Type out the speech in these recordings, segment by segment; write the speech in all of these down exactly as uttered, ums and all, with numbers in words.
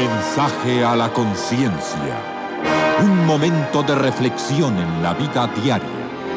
Mensaje a la conciencia. Un momento de reflexión en la vida diaria.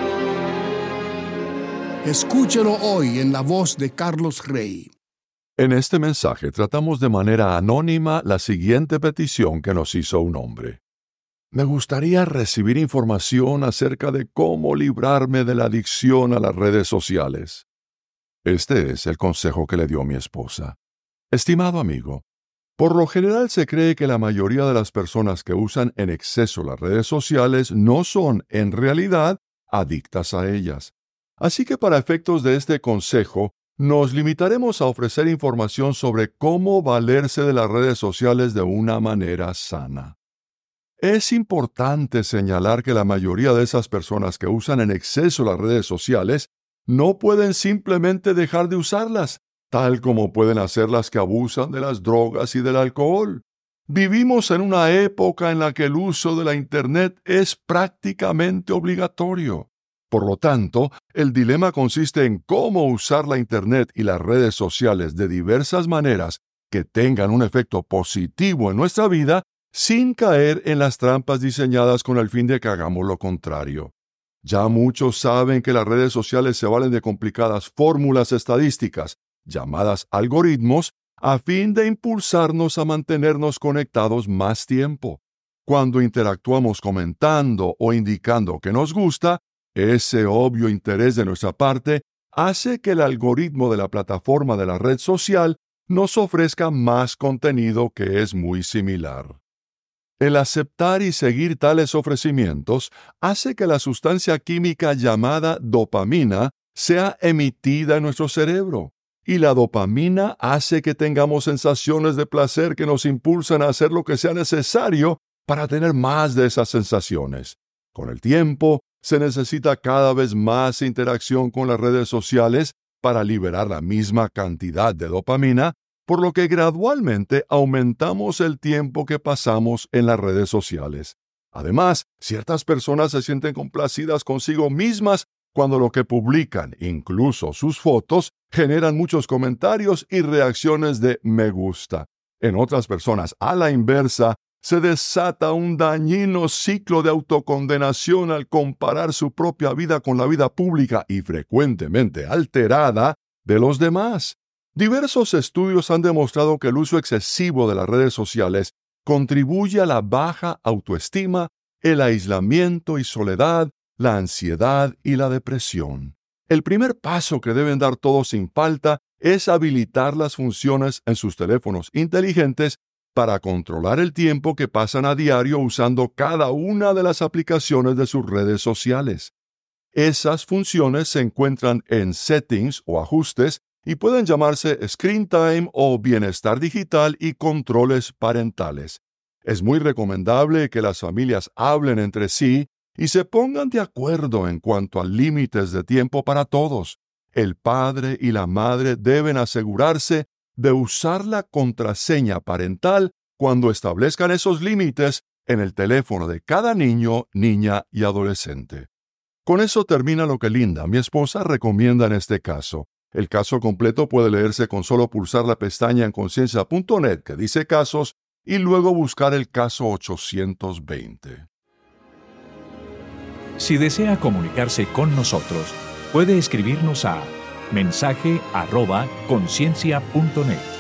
Escúchelo hoy en la voz de Carlos Rey. En este mensaje tratamos de manera anónima la siguiente petición que nos hizo un hombre. Me gustaría recibir información acerca de cómo librarme de la adicción a las redes sociales. Este es el consejo que le dio mi esposa. Estimado amigo, por lo general se cree que la mayoría de las personas que usan en exceso las redes sociales no son, en realidad, adictas a ellas. Así que para efectos de este consejo, nos limitaremos a ofrecer información sobre cómo valerse de las redes sociales de una manera sana. Es importante señalar que la mayoría de esas personas que usan en exceso las redes sociales no pueden simplemente dejar de usarlas, tal como pueden hacer las que abusan de las drogas y del alcohol. Vivimos en una época en la que el uso de la Internet es prácticamente obligatorio. Por lo tanto, el dilema consiste en cómo usar la Internet y las redes sociales de diversas maneras que tengan un efecto positivo en nuestra vida sin caer en las trampas diseñadas con el fin de que hagamos lo contrario. Ya muchos saben que las redes sociales se valen de complicadas fórmulas estadísticas, llamadas algoritmos, a fin de impulsarnos a mantenernos conectados más tiempo. Cuando interactuamos comentando o indicando que nos gusta, ese obvio interés de nuestra parte hace que el algoritmo de la plataforma de la red social nos ofrezca más contenido que es muy similar. El aceptar y seguir tales ofrecimientos hace que la sustancia química llamada dopamina sea emitida en nuestro cerebro, y la dopamina hace que tengamos sensaciones de placer que nos impulsan a hacer lo que sea necesario para tener más de esas sensaciones. Con el tiempo, se necesita cada vez más interacción con las redes sociales para liberar la misma cantidad de dopamina, por lo que gradualmente aumentamos el tiempo que pasamos en las redes sociales. Además, ciertas personas se sienten complacidas consigo mismas cuando lo que publican, incluso sus fotos, generan muchos comentarios y reacciones de me gusta. En otras personas, a la inversa, se desata un dañino ciclo de autocondenación al comparar su propia vida con la vida pública y frecuentemente alterada de los demás. Diversos estudios han demostrado que el uso excesivo de las redes sociales contribuye a la baja autoestima, el aislamiento y soledad, la ansiedad y la depresión. El primer paso que deben dar todos sin falta es habilitar las funciones en sus teléfonos inteligentes para controlar el tiempo que pasan a diario usando cada una de las aplicaciones de sus redes sociales. Esas funciones se encuentran en Settings o Ajustes y pueden llamarse Screen Time o Bienestar Digital y Controles Parentales. Es muy recomendable que las familias hablen entre sí y se pongan de acuerdo en cuanto a límites de tiempo para todos. El padre y la madre deben asegurarse de usar la contraseña parental cuando establezcan esos límites en el teléfono de cada niño, niña y adolescente. Con eso termina lo que Linda, mi esposa, recomienda en este caso. El caso completo puede leerse con solo pulsar la pestaña en conciencia punto net que dice casos y luego buscar el caso ochocientos veinte. Si desea comunicarse con nosotros, puede escribirnos a mensaje arroba conciencia punto net.